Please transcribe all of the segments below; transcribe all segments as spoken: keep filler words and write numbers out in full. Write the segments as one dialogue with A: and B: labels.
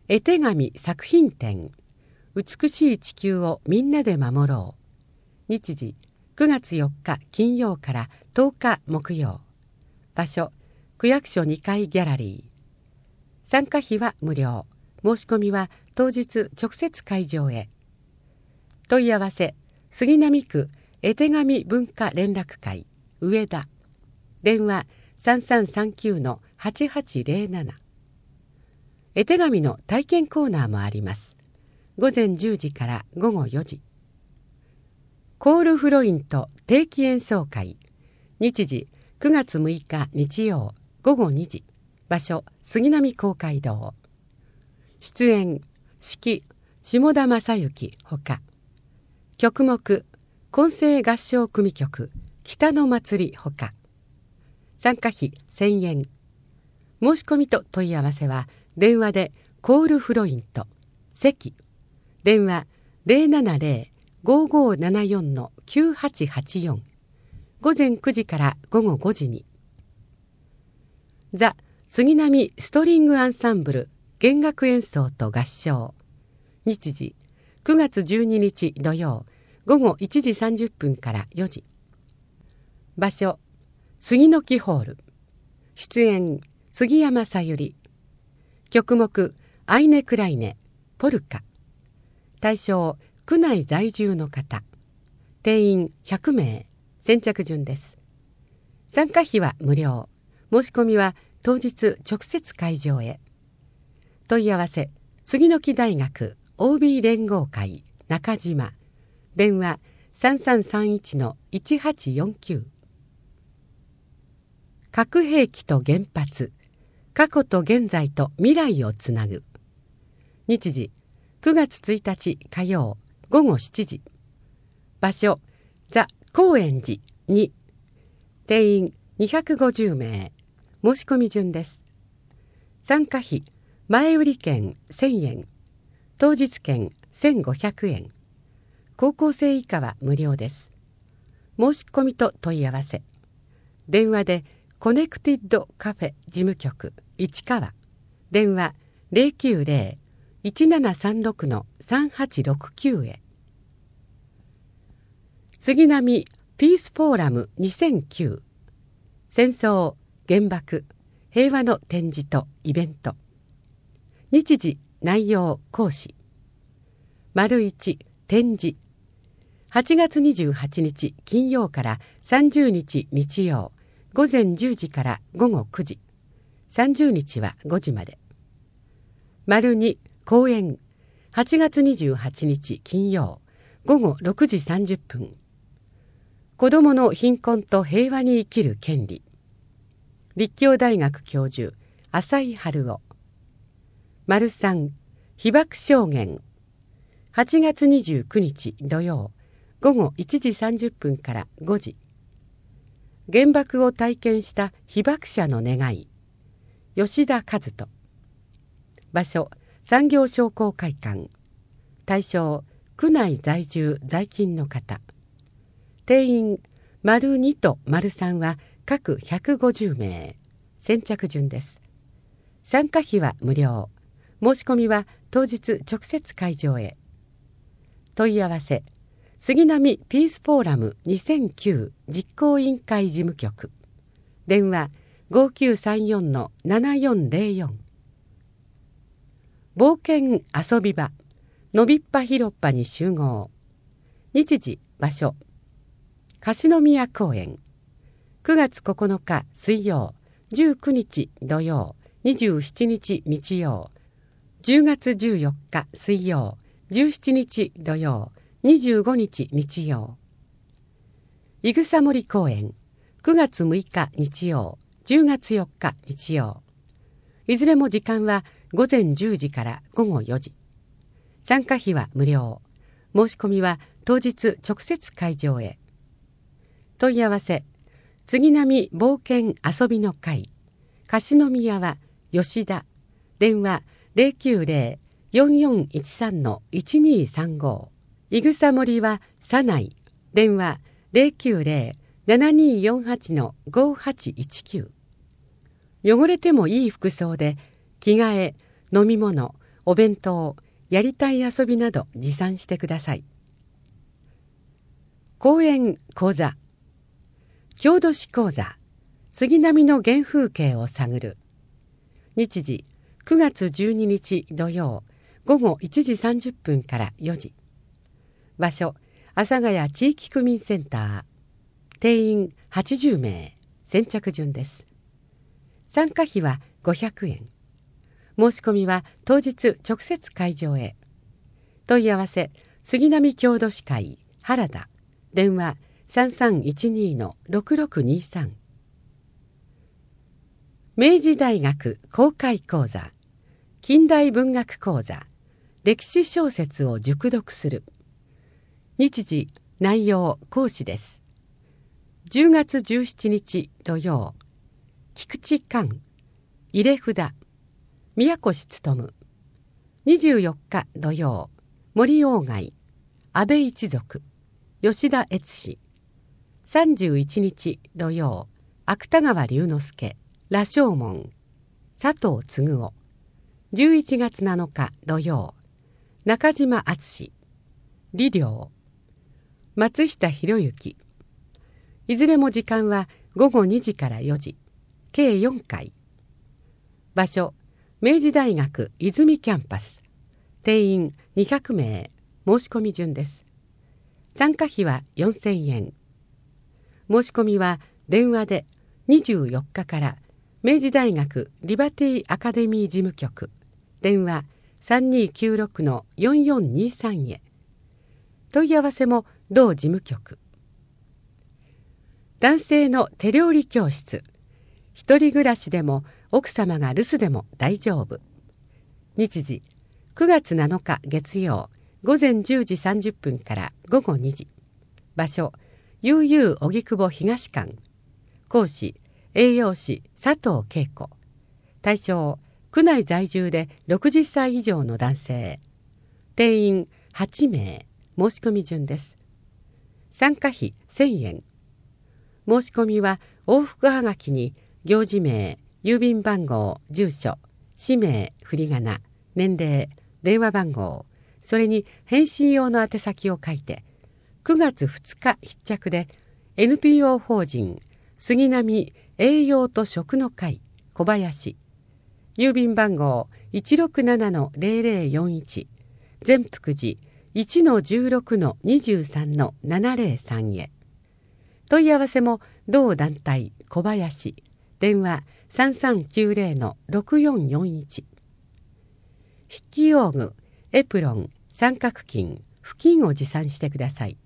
A: 絵手紙作品展美しい地球をみんなで守ろう。日時くがつよっか金曜からとおか木曜。場所区役所にかいギャラリー。参加費は無料。申し込みは当日直接会場へ。問い合わせ杉並区絵手紙文化連絡会上田。電話 さんさんさんきゅうのはちはちゼロなな。絵手紙の体験コーナーもあります。ごぜんじゅうじからごごよじ。コールフロイント定期演奏会。日時くがつむいか日曜ごごにじ。場所杉並公会堂。出演指揮下田正幸ほか。曲目混声合唱組曲北の祭りほか。参加費せんえん。申し込みと問い合わせは電話でコールフロイント席。電話 ゼロななゼロ ごごななよん きゅうはちはちよん。ごぜんくじからごごごじに。ザ・杉並ストリングアンサンブル弦楽演奏と合唱。日時くがつじゅうににち土曜ごごいちじさんじゅっぷんからよじ。場所杉の木ホール。出演杉山さゆり。曲目アイネ・クライネポルカ。対象区内在住の方。定員ひゃくめい。先着順です。参加費は無料。申し込みは当日直接会場へ。問い合わせ杉の木大学 オービー 連合会中島。電話 さんさんさんいちのいちはちよんきゅう。核兵器と原発、過去と現在と未来をつなぐ。日時くがつついたち火曜ごごしちじ。場所ザ・高円寺に。定員にひゃくごじゅうめい。申し込み順です。参加費前売券せんえん。当日券せんごひゃくえん。高校生以下は無料です。申し込みと問い合わせ電話でコネクティッドカフェ事務局市川。電話 ゼロきゅうゼロ いちななさんろく さんはちろくきゅう へ。杉並ピースフォーラムにせんきゅう。戦争原爆平和の展示とイベント。日時内容講師。丸いち展示。はちがつにじゅうはちにち金曜からさんじゅうにち日曜ごぜんじゅうじからごごくじ。さんじゅうにちはごじまで。丸に講演。はちがつにじゅうはちにち金曜ごごろくじさんじゅっぷん。子どもの貧困と平和に生きる権利。立教大学教授浅井春夫。丸さん被爆証言。はちがつにじゅうくにち土曜ごごいちじさんじゅっぷんからごじ。原爆を体験した被爆者の願い。吉田和人。場所産業商工会館。対象区内在住在勤の方。定員丸にと丸さんは各ひゃくごじゅうめい。先着順です。参加費は無料。申し込みは当日直接会場へ。問い合わせ杉並ピースフォーラムにせんきゅう実行委員会事務局。電話 ごきゅうさんよんのななよんゼロよん。冒険遊び場のびっぱ広っぱに集合。日時場所樫宮公園。くがつここのか水曜じゅうくにち土曜にじゅうしちにち日曜じゅうがつじゅうよっか水曜じゅうしちにち土曜にじゅうごにち日曜。いぐさ森公園。くがつむいか日曜じゅうがつよっか日曜。いずれも時間はごぜんじゅうじからごごよじ。参加費は無料。申し込みは当日直接会場へ。問い合わせ杉並冒険遊びの会樫宮は吉田。電話 ゼロきゅうゼロ よんよんいちさんのいちにさんご。いぐさ森は社内。電話 ゼロきゅうゼロ ななによんはちのごはちいちきゅう。汚れてもいい服装で着替え、飲み物、 お弁当、やりたい遊びなど持参してください。講演講座、郷土史講座、杉並の原風景を探る。日時くがつじゅうににち土曜午後いちじさんじゅっぷんからよじ。場所、阿佐ヶ谷地域区民センター。定員はちじゅうめい、先着順です。参加費はごひゃくえん。申し込みは当日直接会場へ。問い合わせ、杉並郷土史会原田、電話さんさんいちにのろくろくにさん。明治大学公開講座、近代文学講座、歴史小説を熟読する。日時、内容、講師です。じゅうがつじゅうしちにち土曜、菊池寛、入れ札、宮越勉。にじゅうよっか土曜、森鴎外、安倍一族、吉田悦司。さんじゅういちにち土曜、芥川龍之介、羅生門、佐藤嗣夫。じゅういちがつなのか土曜、中島敦、李陵、松下博之。いずれも時間はごごにじからよじ、計よんかい。場所、明治大学泉キャンパス。定員にひゃくめい、申し込み順です。参加費はよんせんえん。申し込みは電話でにじゅうよっかから明治大学リバティアカデミー事務局、電話さんにーきゅうろくのよんよんにさんへ。問い合わせも同事務局。男性の手料理教室。一人暮らしでも奥様が留守でも大丈夫。日時、くがつなのか月曜、午前じゅうじさんじゅっぷんからごごにじ。場所、悠々荻窪東館。講師、栄養士佐藤恵子。対象、区内在住でろくじゅっさい以上の男性。定員はちめい、申し込み順です。参加費せんえん。申し込みは往復はがきに行事名、郵便番号、住所、氏名、振り仮名、年齢、電話番号、それに返信用の宛先を書いて、くがつふつか必着で エヌピーオー 法人杉並栄養と食の会小林、郵便番号 いちろくななのぜろぜろよんいち、善福寺 いちのじゅうろくのにじゅうさんのななぜろさん へ。問い合わせも同団体小林、電話さんさんきゅうぜろのろくよんよんいち。筆記用具、エプロン、三角巾、布巾を持参してください。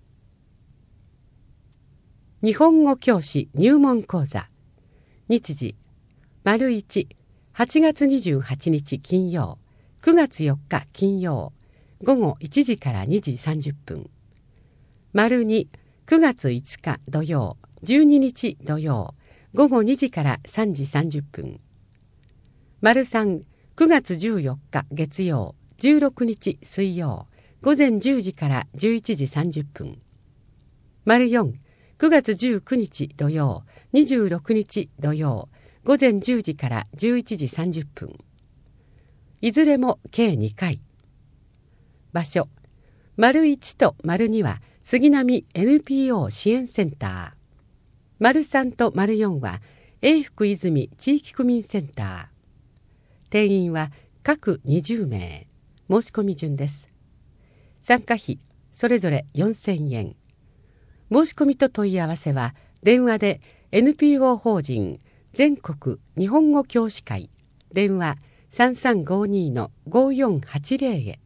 A: 日本語教師入門講座。日時、丸いち、はちがつにじゅうはちにち金曜、くがつよっか金曜、午後いちじからにじさんじゅっぷん。丸に、くがついつか土曜、じゅうににち土曜、午後にじからさんじさんじゅっぷん。丸さん、くがつじゅうよっか月曜、じゅうろくにち水曜、午前じゅうじからじゅういちじさんじゅっぷん。丸よん、くがつじゅうくにち土曜、にじゅうろくにち土曜、午前じゅうじからじゅういちじさんじゅっぷん。いずれも計にかい。場所、丸いちと丸には杉並 エヌピーオー 支援センター。丸さんと丸よんは永福泉地域区民センター。定員は各にじゅうめい。申し込み順です。参加費それぞれよんせんえん。申し込みと問い合わせは電話で エヌピーオー 法人全国日本語教師会、電話さんさんごにのごよんはちぜろへ。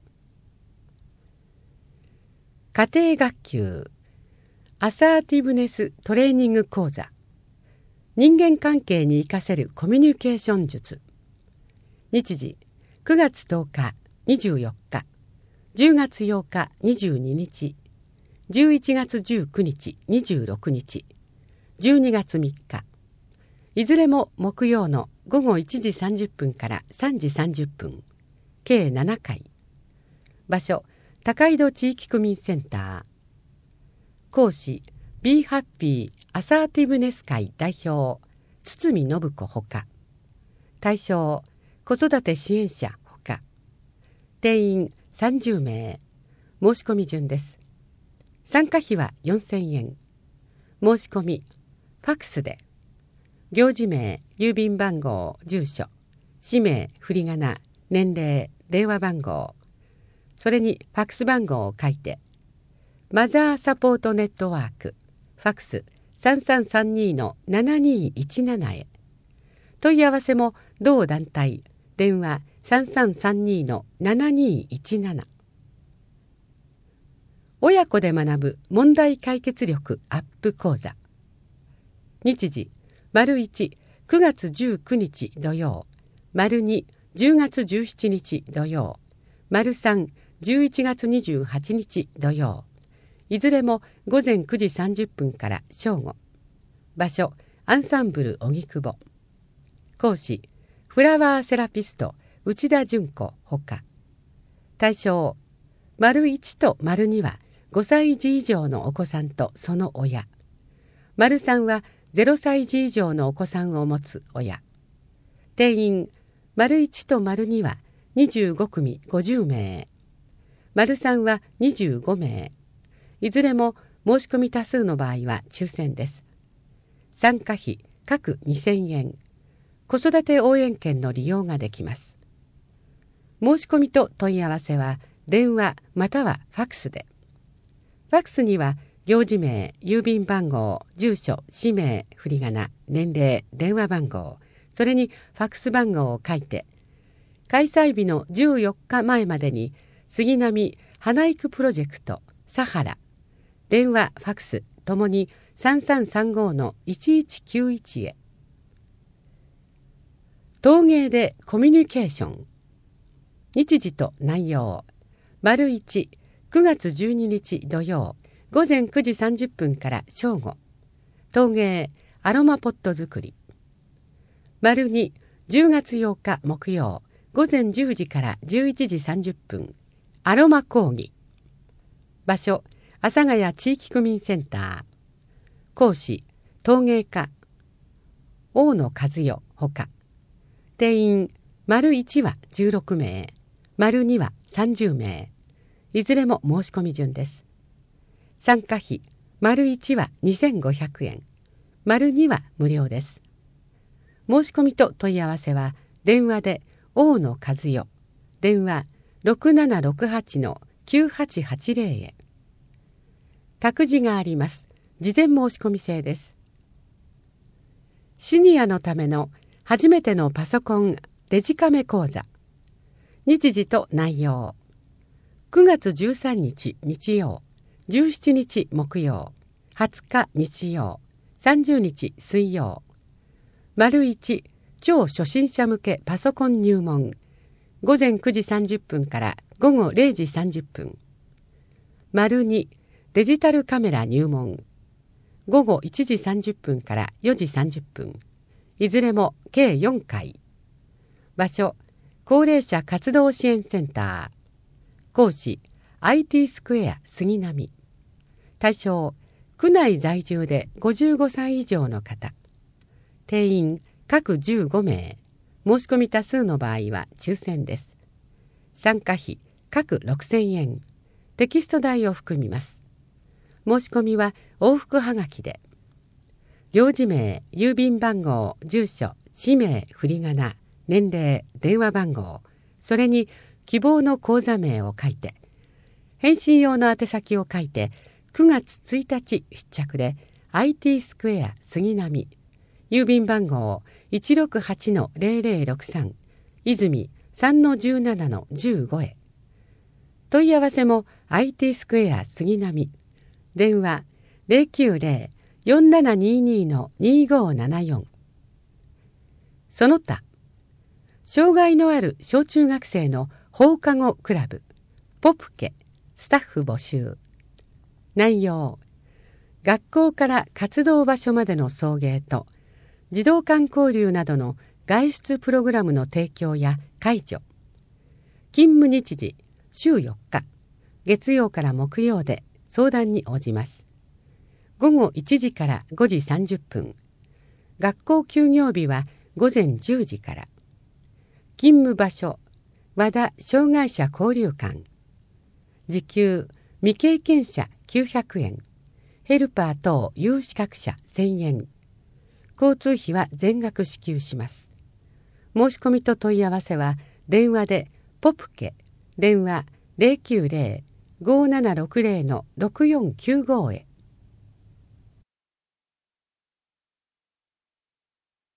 A: 家庭学級アサーティブネストレーニング講座。人間関係に生かせるコミュニケーション術。日時、くがつとおかにじゅうよっか、じゅうがつようかにじゅうににち、じゅういちがつじゅうくにちにじゅうろくにち、じゅうにがつみっか。いずれも木曜のごごいちじさんじゅっぷんからさんじさんじゅっぷん。計ななかい。場所、高井戸地域区民センター。講師、Be Happy アサーティブネス会代表、堤信子ほか。対象、子育て支援者ほか。 定員さんじゅうめい。申し込み順です。参加費はよんせんえん。申し込みファックスで行事名、郵便番号、住所、氏名、振り仮名、年齢、電話番号、それにファックス番号を書いて、マザーサポートネットワーク、ファックスさんさんさんにのななにいちななへ。問い合わせも同団体、電話さんさんさんにのななにいちなな。親子で学ぶ問題解決力アップ講座。日時、丸いち、くがつじゅうくにち土曜、丸に、じゅうがつじゅうしちにち土曜、丸さん、じゅういちがつにじゅうはちにち土曜。いずれもごぜんくじさんじゅっぷんから正午。場所、アンサンブル荻窪。講師、フラワーセラピスト内田純子ほか。対象、丸いちと丸にはごさいじ以上のお子さんとその親。丸さんはぜろさいじ以上のお子さんを持つ親。定員、丸いちと丸にはにじゅうごくみごじゅうめい。丸さんはにじゅうごめい。いずれも申し込み多数の場合は抽選です。参加費各にせんえん。子育て応援券の利用ができます。申し込みと問い合わせは電話またはファックスで。ファックスには行事名、郵便番号、住所、氏名、振り仮名、年齢、電話番号、それにファックス番号を書いて、開催日のじゅうよっかまえまでに杉並花育プロジェクトサハラ、電話ファックスともにさんさんさんごのいちいちきゅういちへ。陶芸でコミュニケーション。日時と内容、丸いち、くがつじゅうににち土曜、ごぜんくじさんじゅっぷんから正午。陶芸アロマポット作り。丸に、じゅうがつようか木曜、ごぜんじゅうじからじゅういちじさんじゅっぷん。アロマ講義。場所、阿佐ヶ谷地域区民センター。講師、陶芸家大野和代ほか。定員、丸いちはじゅうろくめい、丸にはさんじゅうめい。いずれも申し込み順です。参加費、丸いちはにせんごひゃくえん、丸には無料です。申し込みと問い合わせは電話で大野和代、電話ろくななろくはちのきゅうはちはちぜろへ。託児があります。事前申し込み制です。シニアのための初めてのパソコンデジカメ講座。日時と内容、くがつじゅうさんにち日曜、じゅうしちにち木曜、はつか日曜、さんじゅうにち水曜。丸いち、超初心者向けパソコン入門。ごぜんくじさんじゅっぷんからごごれいじさんじゅっぷん。丸に、デジタルカメラ入門。ごごいちじさんじゅっぷんからよじさんじゅっぷん。いずれも計よんかい。場所、高齢者活動支援センター。講師、アイティー スクエア杉並。対象、区内在住でごじゅうごさい以上の方。定員、各じゅうごめい。申し込み多数の場合は抽選です。参加費、各ろくせんえん。テキスト代を含みます。申し込みは往復はがきで。行事名、郵便番号、住所、氏名、振り仮名、年齢、電話番号、それに希望の口座名を書いて、返信用の宛先を書いて、くがつついたち必着で アイティー スクエア杉並、郵便番号 いちろくはちのぜろぜろろくさん、泉 さんのじゅうななのじゅうご へ。問い合わせも アイティー スクエア杉並、電話 ゼロきゅうゼロ よんななににのにごななよん。その他、障害のある小中学生の放課後クラブ、ポプケ、スタッフ募集。内容、学校から活動場所までの送迎と、児童館交流などの外出プログラムの提供や介助。勤務日時、週よっか、月曜から木曜で相談に応じます。ごごいちじからごじさんじゅっぷん。学校休業日はごぜんじゅうじから。勤務場所、 和田障害者交流館。時給未経験者きゅうひゃくえん、ヘルパー等有資格者せんえん。交通費は全額支給します。申し込みと問い合わせは電話でポプケ、電話 ゼロきゅうゼロ ごーななろくゼロ のろくよんきゅうご へ。